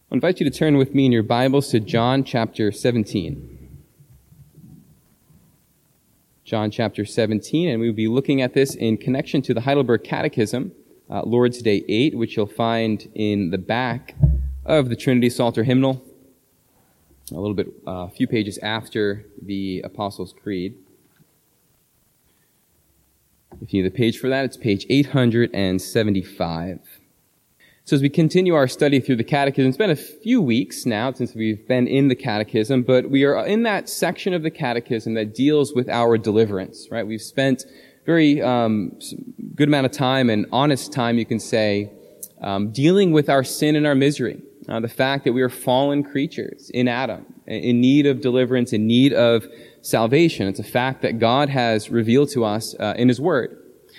I invite you to turn with me in your Bibles to John chapter 17. John chapter 17, and we'll be looking at this in connection to the Heidelberg Catechism, Lord's Day 8, which you'll find in the back of the Trinity Psalter hymnal, a few pages after the Apostles' Creed. If you need the page for that, it's page 875. So as we continue our study through the Catechism, it's been a few weeks now since we've been in the Catechism, but we are in that section of the Catechism that deals with our deliverance, right? We've spent very good amount of time, and honest time, you can say, dealing with our sin and our misery. The fact that we are fallen creatures in Adam, in need of deliverance, in need of salvation. It's a fact that God has revealed to us in His Word.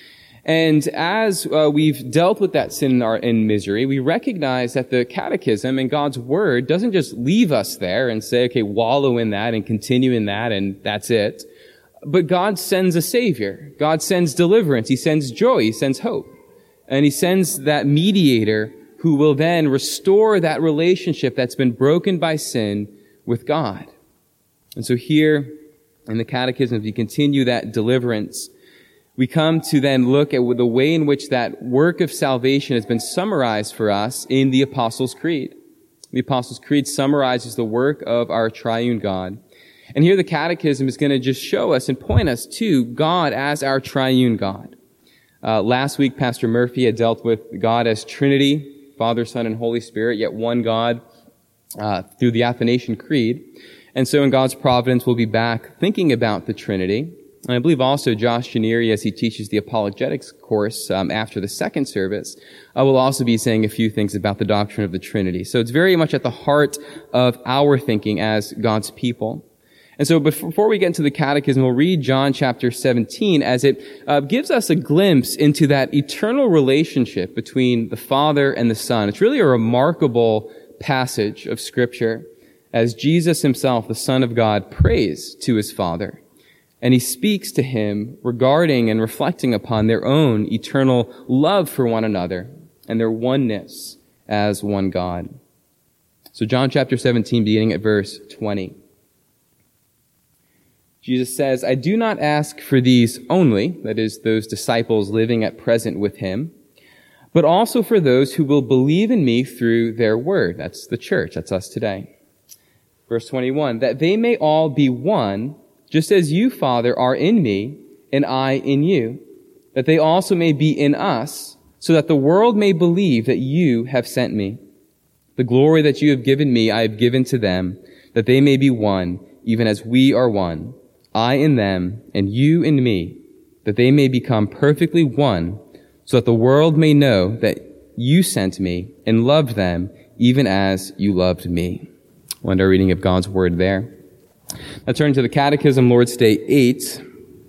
And as we've dealt with that sin and misery, we recognize that the Catechism and God's Word doesn't just leave us there and say, okay, wallow in that and continue in that and that's it. But God sends a Savior. God sends deliverance. He sends joy. He sends hope. And He sends that mediator who will then restore that relationship that's been broken by sin with God. And so here in the Catechism, if you continue that deliverance, we come to then look at the way in which that work of salvation has been summarized for us in the Apostles' Creed. The Apostles' Creed summarizes the work of our triune God. And here the Catechism is going to just show us and point us to God as our triune God. Last week, Pastor Murphy had dealt with God as Trinity, Father, Son, and Holy Spirit, yet one God through the Athanasian Creed. And so in God's providence, we'll be back thinking about the Trinity. And I believe also Josh Janiri, as he teaches the apologetics course after the second service, will also be saying a few things about the doctrine of the Trinity. So it's very much at the heart of our thinking as God's people. And so before we get into the Catechism, we'll read John chapter 17 as it gives us a glimpse into that eternal relationship between the Father and the Son. It's really a remarkable passage of Scripture as Jesus Himself, the Son of God, prays to His Father. And He speaks to Him regarding and reflecting upon their own eternal love for one another and their oneness as one God. So John chapter 17, beginning at verse 20. Jesus says, "I do not ask for these only," that is, those disciples living at present with Him, "but also for those who will believe in me through their word." That's the church. That's us today. Verse 21, "that they may all be one, just as you, Father, are in me, and I in you, that they also may be in us, so that the world may believe that you have sent me. The glory that you have given me, I have given to them, that they may be one, even as we are one. I in them, and you in me, that they may become perfectly one, so that the world may know that you sent me and loved them, even as you loved me." We'll end our reading of God's Word there. Now turn to the Catechism, Lord's Day 8.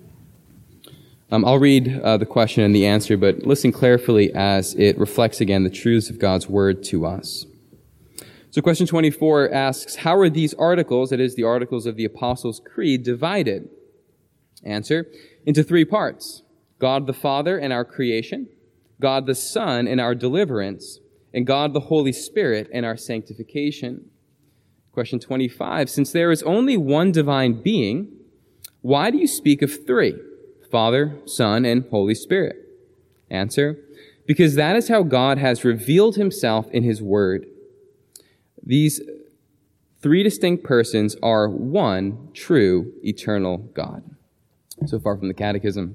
I'll read the question and the answer, but listen carefully as it reflects again the truths of God's Word to us. So question 24 asks, how are these articles, that is, the articles of the Apostles' Creed, divided? Answer, into three parts. God the Father and our creation, God the Son and our deliverance, and God the Holy Spirit and our sanctification. Question 25, since there is only one divine being, why do you speak of three? Father, Son, and Holy Spirit. Answer, because that is how God has revealed Himself in His Word. These three distinct persons are one true eternal God. So far from the Catechism.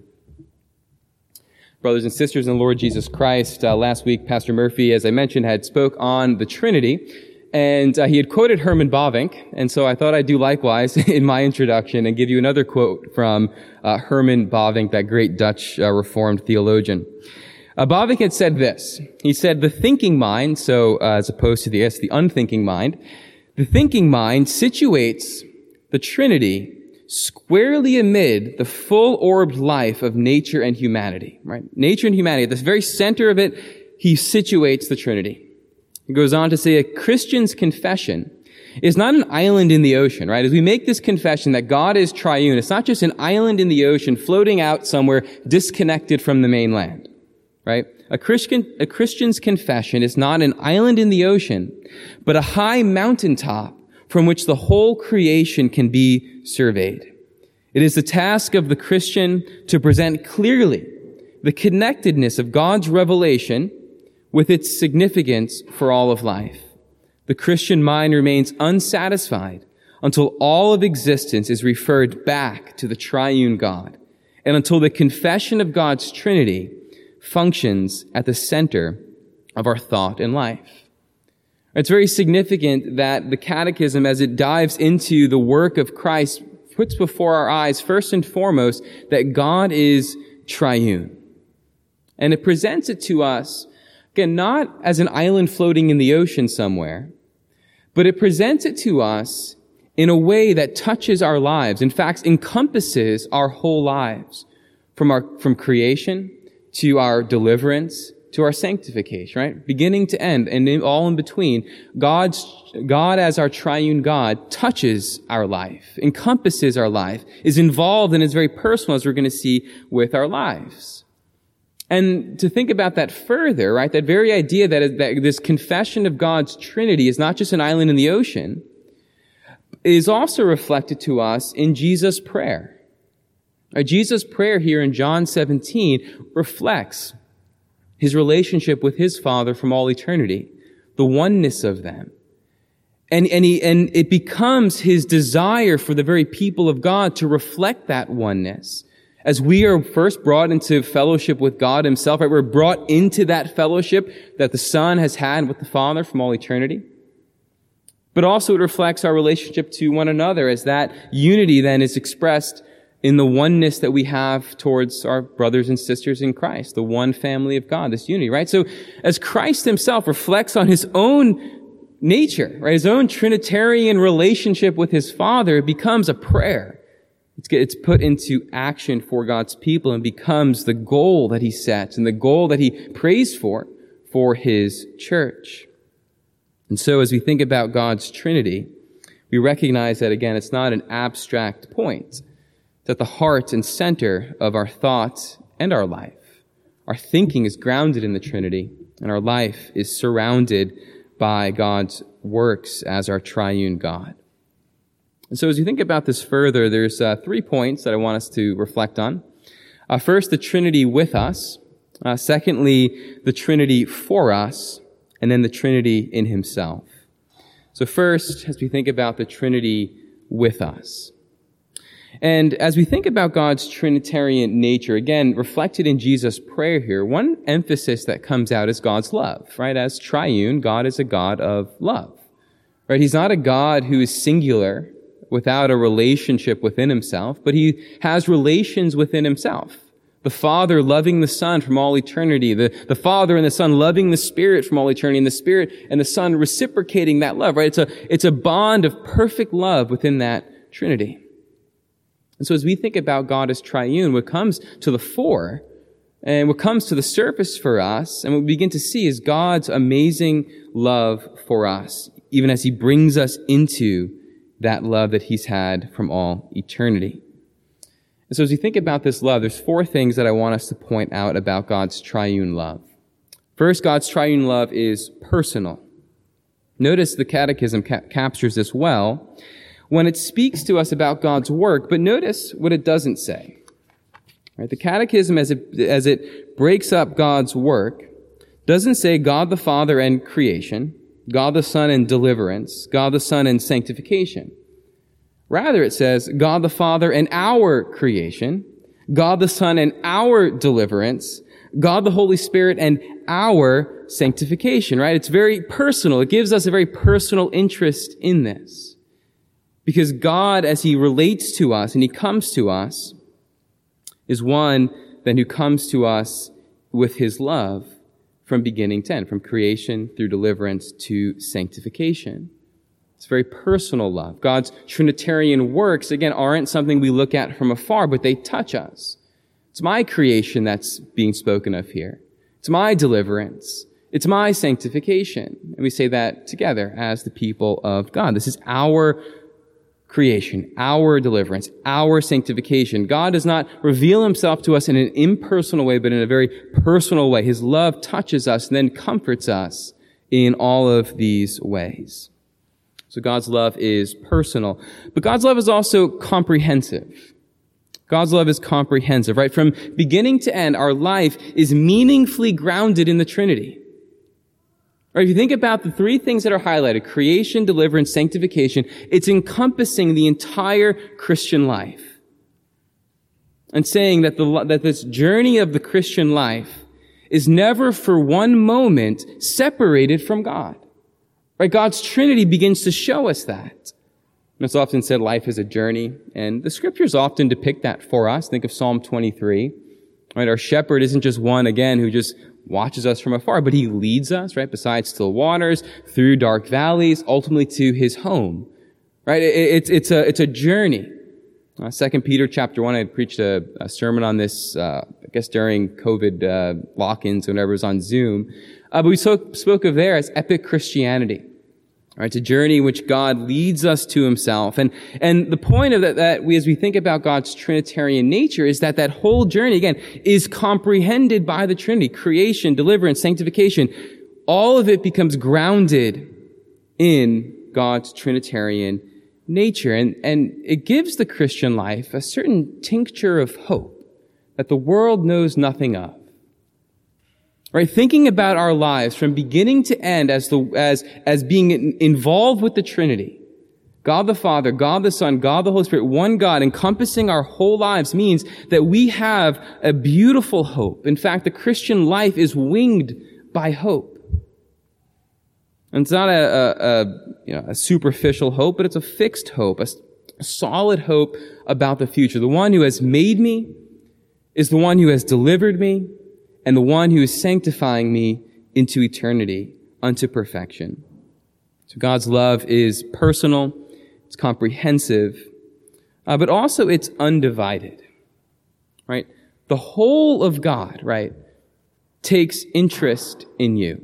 Brothers and sisters in the Lord Jesus Christ, last week Pastor Murphy, as I mentioned, had spoke on the Trinity, and he had quoted Herman Bavinck, and so I thought I'd do likewise in my introduction and give you another quote from Herman Bavinck, that great Dutch Reformed theologian. Bavinck had said this. He said, the thinking mind, so as opposed to the unthinking mind, the thinking mind situates the Trinity squarely amid the full-orbed life of nature and humanity, right? Nature and humanity, at the very center of it, he situates the Trinity. He goes on to say, a Christian's confession is not an island in the ocean, right? As we make this confession that God is triune, it's not just an island in the ocean floating out somewhere disconnected from the mainland, right? A Christian's confession is not an island in the ocean, but a high mountaintop from which the whole creation can be surveyed. It is the task of the Christian to present clearly the connectedness of God's revelation with its significance for all of life. The Christian mind remains unsatisfied until all of existence is referred back to the triune God, and until the confession of God's Trinity functions at the center of our thought and life. It's very significant that the Catechism, as it dives into the work of Christ, puts before our eyes, first and foremost, that God is triune. And it presents it to us, again, not as an island floating in the ocean somewhere, but it presents it to us in a way that touches our lives, in fact, encompasses our whole lives, from creation to our deliverance to our sanctification, right? Beginning to end, and all in between, God as our triune God touches our life, encompasses our life, is involved and is very personal, as we're going to see with our lives. And to think about that further, right, that very idea that this confession of God's Trinity is not just an island in the ocean, is also reflected to us in Jesus' prayer. Jesus' prayer here in John 17 reflects his relationship with his Father from all eternity, the oneness of them. And it becomes his desire for the very people of God to reflect that oneness. As we are first brought into fellowship with God himself, right? We're brought into that fellowship that the Son has had with the Father from all eternity. But also it reflects our relationship to one another, as that unity then is expressed in the oneness that we have towards our brothers and sisters in Christ, the one family of God, this unity, right? So as Christ himself reflects on his own nature, right, his own Trinitarian relationship with his Father, it becomes a prayer. It's put into action for God's people and becomes the goal that he sets and the goal that he prays for his church. And so as we think about God's Trinity, we recognize that, again, it's not an abstract point. It's at the heart and center of our thought and our life. Our thinking is grounded in the Trinity, and our life is surrounded by God's works as our triune God. And so as you think about this further, there's 3 points that I want us to reflect on. First, the Trinity with us. Secondly, the Trinity for us. And then the Trinity in himself. So first, as we think about the Trinity with us. And as we think about God's Trinitarian nature, again, reflected in Jesus' prayer here, one emphasis that comes out is God's love, right? As triune, God is a God of love, right? He's not a God who is singular without a relationship within himself, but he has relations within himself. The Father loving the Son from all eternity, the Father and the Son loving the Spirit from all eternity, and the Spirit and the Son reciprocating that love, right? It's a bond of perfect love within that Trinity. And so as we think about God as triune, what comes to the fore and what comes to the surface for us, and what we begin to see is God's amazing love for us, even as he brings us into that love that he's had from all eternity. And so as we think about this love, there's 4 things that I want us to point out about God's triune love. First, God's triune love is personal. Notice the Catechism captures this well when it speaks to us about God's work, but notice what it doesn't say. Right? The Catechism, as it breaks up God's work, doesn't say God the Father and creation, God the Son and deliverance, God the Son and sanctification. Rather, it says God the Father and our creation, God the Son and our deliverance, God the Holy Spirit and our sanctification, right? It's very personal. It gives us a very personal interest in this. Because God, as he relates to us and he comes to us, is one then who comes to us with his love from beginning to end, from creation through deliverance to sanctification. It's very personal love. God's Trinitarian works, again, aren't something we look at from afar, but they touch us. It's my creation that's being spoken of here. It's my deliverance. It's my sanctification. And we say that together as the people of God. This is our creation, our deliverance, our sanctification. God does not reveal himself to us in an impersonal way, but in a very personal way. His love touches us and then comforts us in all of these ways. So God's love is personal, but God's love is also comprehensive. God's love is comprehensive, right? From beginning to end, our life is meaningfully grounded in the Trinity. Right? If you think about the three things that are highlighted, creation, deliverance, sanctification, it's encompassing the entire Christian life. And saying that that this journey of the Christian life is never for one moment separated from God. Right? God's Trinity begins to show us that. And it's often said life is a journey, and the scriptures often depict that for us. Think of Psalm 23. Right? Our shepherd isn't just one, again, who just watches us from afar, but he leads us, right, beside still waters, through dark valleys, ultimately to his home. Right? It's a journey. 2 Peter chapter 1, I had preached a sermon on this, I guess during COVID lock-ins, whenever it was on Zoom. But we spoke of there as epic Christianity. Right? It's a journey in which God leads us to himself. And the point of that as we think about God's Trinitarian nature is that whole journey, again, is comprehended by the Trinity. Creation, deliverance, sanctification. All of it becomes grounded in God's Trinitarian nature. And it gives the Christian life a certain tincture of hope that the world knows nothing of. Right? Thinking about our lives from beginning to end as being involved with the Trinity. God the Father, God the Son, God the Holy Spirit, one God encompassing our whole lives means that we have a beautiful hope. In fact, the Christian life is winged by hope. And it's not a superficial hope, but it's a fixed hope, a solid hope about the future. The one who has made me is the one who has delivered me, and the one who is sanctifying me into eternity, unto perfection. So God's love is personal, it's comprehensive, but also it's undivided, right? The whole of God, right, takes interest in you.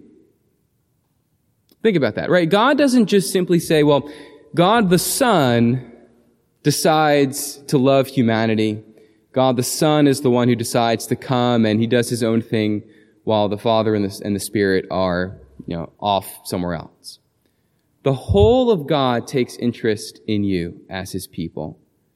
Think about that, right? God doesn't just simply say, well, God the Son decides to love humanity. God the Son is the one who decides to come, and he does his own thing while the Father and the Spirit are, off somewhere else. The whole of God takes interest in you as his people.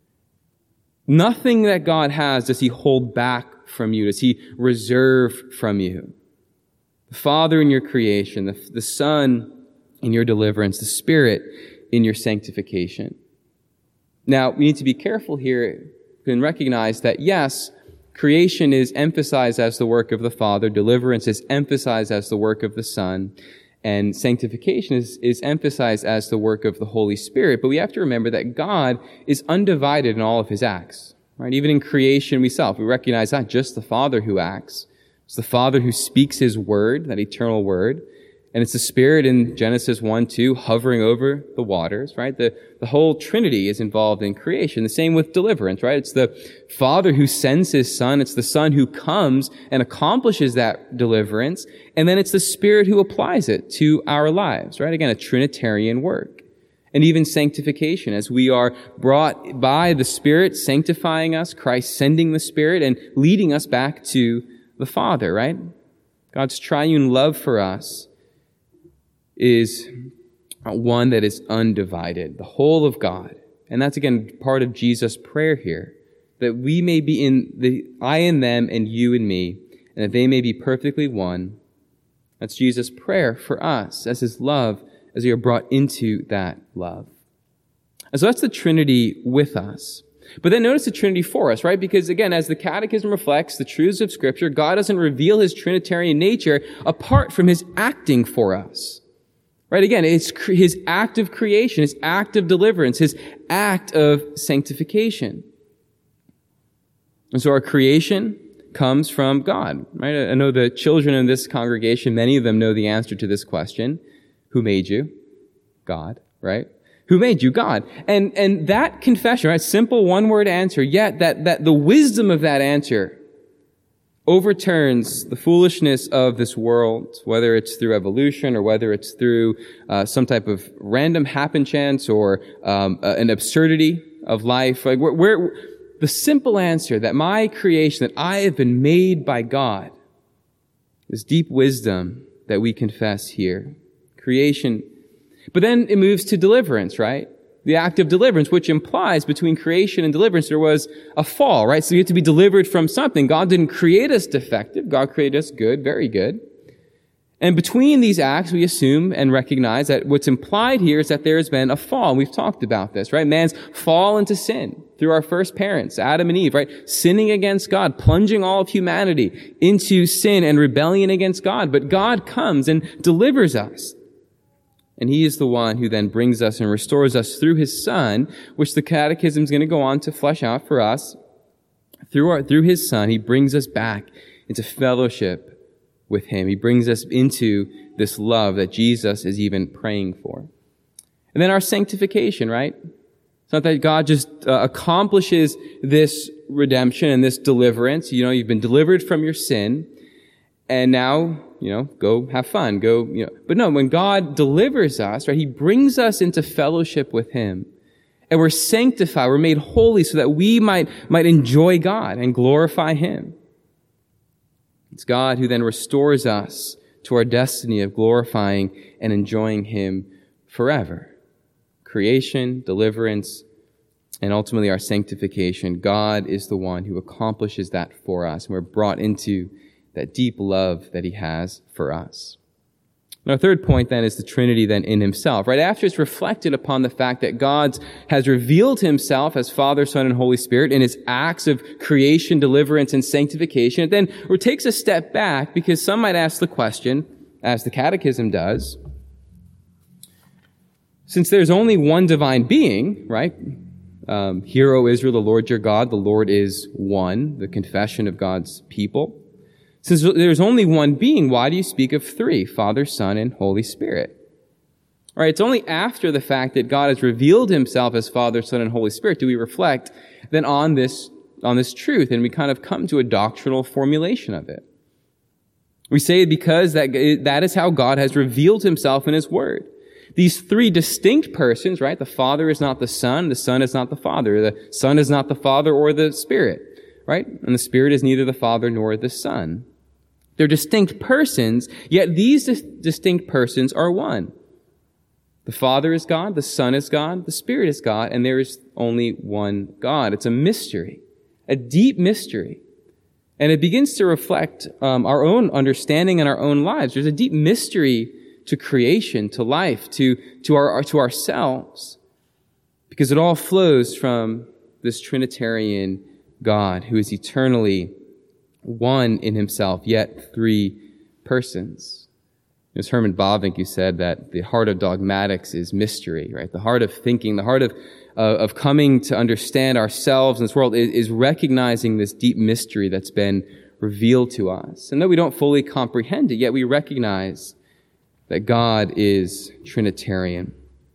Nothing that God has does he hold back from you, does he reserve from you. The Father in your creation, the Son in your deliverance, the Spirit in your sanctification. Now, we need to be careful here and recognize that, yes, creation is emphasized as the work of the Father, deliverance is emphasized as the work of the Son, and sanctification is emphasized as the work of the Holy Spirit. But we have to remember that God is undivided in all of his acts. Right? Even in creation we recognize not just the Father who acts, it's the Father who speaks his word, that eternal word, and it's the Spirit in Genesis 1-2 hovering over the waters, right? The whole Trinity is involved in creation. The same with deliverance, right? It's the Father who sends his Son. It's the Son who comes and accomplishes that deliverance. And then it's the Spirit who applies it to our lives, right? Again, a Trinitarian work. And even sanctification, as we are brought by the Spirit sanctifying us, Christ sending the Spirit and leading us back to the Father, right? God's triune love for us is one that is undivided, the whole of God. And that's, again, part of Jesus' prayer here, that we may be I in them and you in me, and that they may be perfectly one. That's Jesus' prayer for us as his love, as we are brought into that love. And so that's the Trinity with us. But then notice the Trinity for us, right? Because again, as the Catechism reflects the truths of Scripture, God doesn't reveal his Trinitarian nature apart from his acting for us. Right? Again, it's his act of creation, his act of deliverance, his act of sanctification. And so our creation comes from God, right? I know the children in this congregation, many of them know the answer to this question. Who made you? God, right? Who made you? God. And that confession, right? Simple one-word answer, yet that the wisdom of that answer overturns the foolishness of this world, whether it's through evolution or whether it's through some type of random happen chance or an absurdity of life. Like where the simple answer that my creation, that I have been made by God, this deep wisdom that we confess here. Creation. But then it moves to deliverance, right? The act of deliverance, which implies between creation and deliverance, there was a fall, right? So you have to be delivered from something. God didn't create us defective. God created us good, very good. And between these acts, we assume and recognize that what's implied here is that there has been a fall. We've talked about this, right? Man's fall into sin through our first parents, Adam and Eve, right? Sinning against God, plunging all of humanity into sin and rebellion against God. But God comes and delivers us. And he is the one who then brings us and restores us through his Son, which the Catechism is going to go on to flesh out for us. Through his Son, he brings us back into fellowship with him. He brings us into this love that Jesus is even praying for. And then our sanctification, right? It's not that God just accomplishes this redemption and this deliverance. You know, you've been delivered from your sin, and now, go have fun, But no, when God delivers us, right, he brings us into fellowship with him. And we're sanctified, we're made holy so that we might enjoy God and glorify him. It's God who then restores us to our destiny of glorifying and enjoying him forever. Creation, deliverance, and ultimately our sanctification. God is the one who accomplishes that for us. And we're brought into that deep love that he has for us. And our third point then is the Trinity then in himself. Right after it's reflected upon the fact that God has revealed himself as Father, Son, and Holy Spirit in his acts of creation, deliverance, and sanctification, it then takes a step back because some might ask the question, as the Catechism does, since there's only one divine being, right? Hear, O Israel, the Lord your God, the Lord is one, the confession of God's people. Since there's only one being, why do you speak of three? Father, Son, and Holy Spirit. All right, it's only after the fact that God has revealed himself as Father, Son, and Holy Spirit do we reflect then on this truth, and we kind of come to a doctrinal formulation of it. We say because that is how God has revealed himself in his Word. These three distinct persons, right? The Father is not the Son is not the Father, the Son is not the Father or the Spirit, right? And the Spirit is neither the Father nor the Son. They're distinct persons, yet these distinct persons are one. The Father is God, the Son is God, the Spirit is God, and there is only one God. It's a mystery, a deep mystery. And it begins to reflect our own understanding in our own lives. There's a deep mystery to creation, to life, to ourselves, because it all flows this Trinitarian God who is eternally one in himself, yet three persons. It was Herman Bavinck who said that the heart of dogmatics is mystery, right? The heart of thinking, the heart of coming to understand ourselves in this world is recognizing this deep mystery that's been revealed to us. And though we don't fully comprehend it, yet we recognize that God is Trinitarian.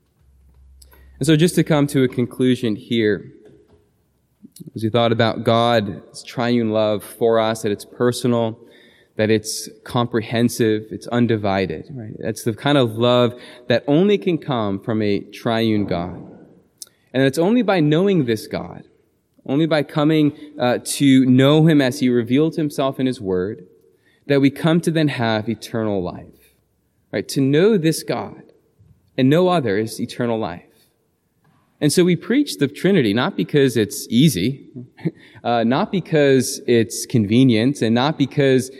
And so just to come to a conclusion here, as we thought about God's triune love for us, that it's personal, that it's comprehensive, it's undivided, right? That's the kind of love that only can come from a triune God. And it's only by knowing this God, only by coming to know him as he revealed himself in his Word, that we come to then have eternal life. Right? To know this God and no other is eternal life. And so we preach the Trinity not because it's easy, not because it's convenient, and not because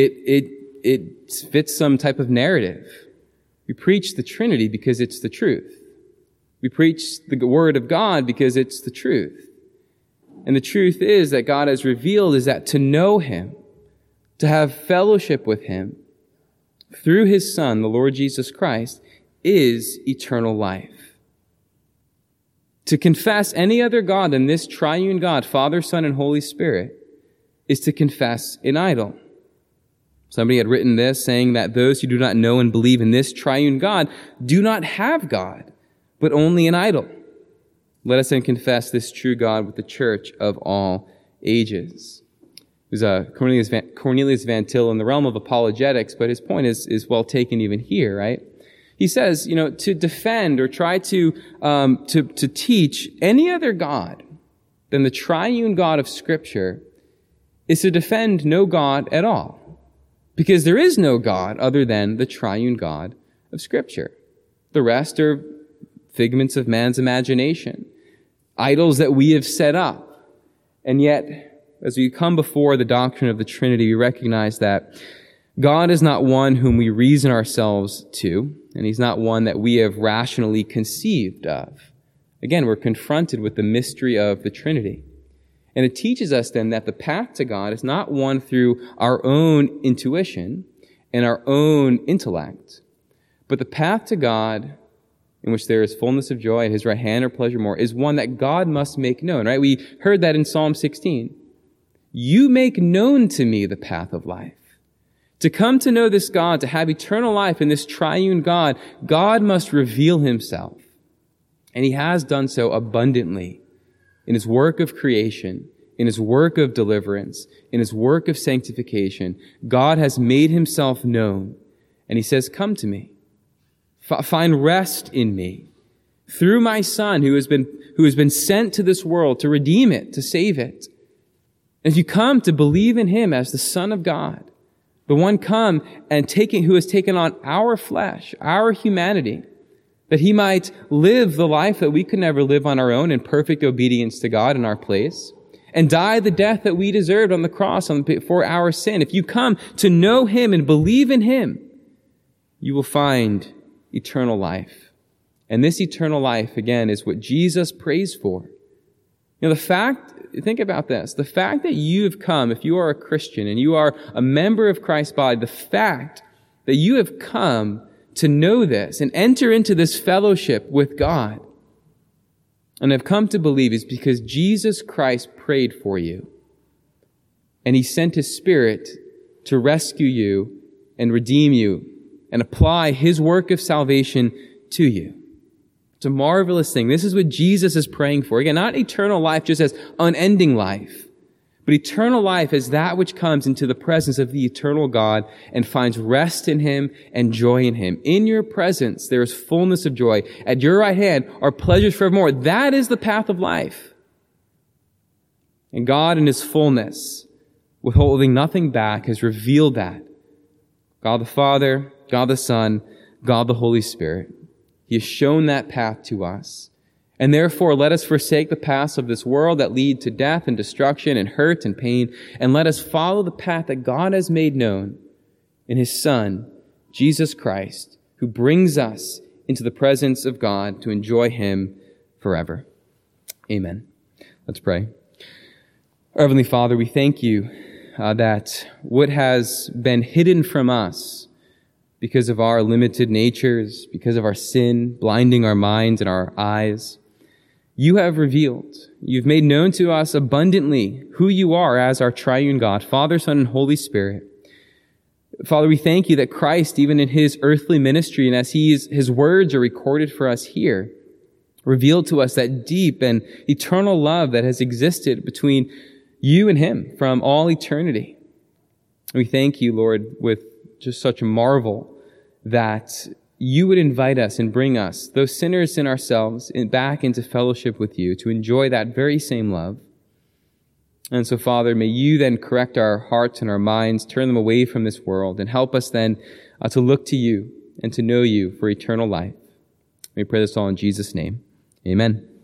it fits some type of narrative. We preach the Trinity because it's the truth. We preach the Word of God because it's the truth. And the truth is that God has revealed is that to know him, to have fellowship with him, through his Son, the Lord Jesus Christ, is eternal life. To confess any other God than this triune God, Father, Son, and Holy Spirit, is to confess an idol. Somebody had written this, saying that those who do not know and believe in this triune God do not have God, but only an idol. Let us then confess this true God with the church of all ages. There's Cornelius Van Til in the realm of apologetics, but his point is well taken even here, right? He says, to defend or try to teach any other God than the triune God of Scripture is to defend no God at all. Because there is no God other than the triune God of Scripture. The rest are figments of man's imagination, idols that we have set up. And yet, as we come before the doctrine of the Trinity, we recognize that God is not one whom we reason ourselves to, and He's not one that we have rationally conceived of. Again, we're confronted with the mystery of the Trinity. And it teaches us then that the path to God is not one through our own intuition and our own intellect, but the path to God, in which there is fullness of joy, at His right hand are pleasure more, is one that God must make known, right? We heard that in Psalm 16. You make known to me the path of life. To come to know this God, to have eternal life in this triune God, God must reveal Himself. And He has done so abundantly in His work of creation, in His work of deliverance, in His work of sanctification. God has made Himself known. And He says, come to me. Find rest in me. Through my Son who has been sent to this world to redeem it, to save it. And if you come to believe in Him as the Son of God, the one come and who has taken on our flesh, our humanity, that He might live the life that we could never live on our own in perfect obedience to God in our place, and die the death that we deserved on the cross for our sin. If you come to know Him and believe in Him, you will find eternal life. And this eternal life, again, is what Jesus prays for. Think about this. The fact that you have come, if you are a Christian and you are a member of Christ's body, the fact that you have come to know this and enter into this fellowship with God and have come to believe is because Jesus Christ prayed for you. And He sent His Spirit to rescue you and redeem you and apply His work of salvation to you. It's a marvelous thing. This is what Jesus is praying for. Again, not eternal life just as unending life, but eternal life as that which comes into the presence of the eternal God and finds rest in Him and joy in Him. In your presence, there is fullness of joy. At your right hand are pleasures forevermore. That is the path of life. And God in His fullness, withholding nothing back, has revealed that. God the Father, God the Son, God the Holy Spirit. He has shown that path to us. And therefore, let us forsake the paths of this world that lead to death and destruction and hurt and pain, and let us follow the path that God has made known in His Son, Jesus Christ, who brings us into the presence of God to enjoy Him forever. Amen. Let's pray. Our Heavenly Father, we thank You that what has been hidden from us because of our limited natures, because of our sin, blinding our minds and our eyes, You have revealed. You've made known to us abundantly who You are as our triune God, Father, Son, and Holy Spirit. Father, we thank You that Christ, even in His earthly ministry, and as His words are recorded for us here, revealed to us that deep and eternal love that has existed between You and Him from all eternity. We thank You, Lord, with just such marvel that You would invite us and bring us, those sinners in ourselves, back into fellowship with You to enjoy that very same love. And so, Father, may You then correct our hearts and our minds, turn them away from this world, and help us then to look to You and to know You for eternal life. We pray this all in Jesus' name. Amen.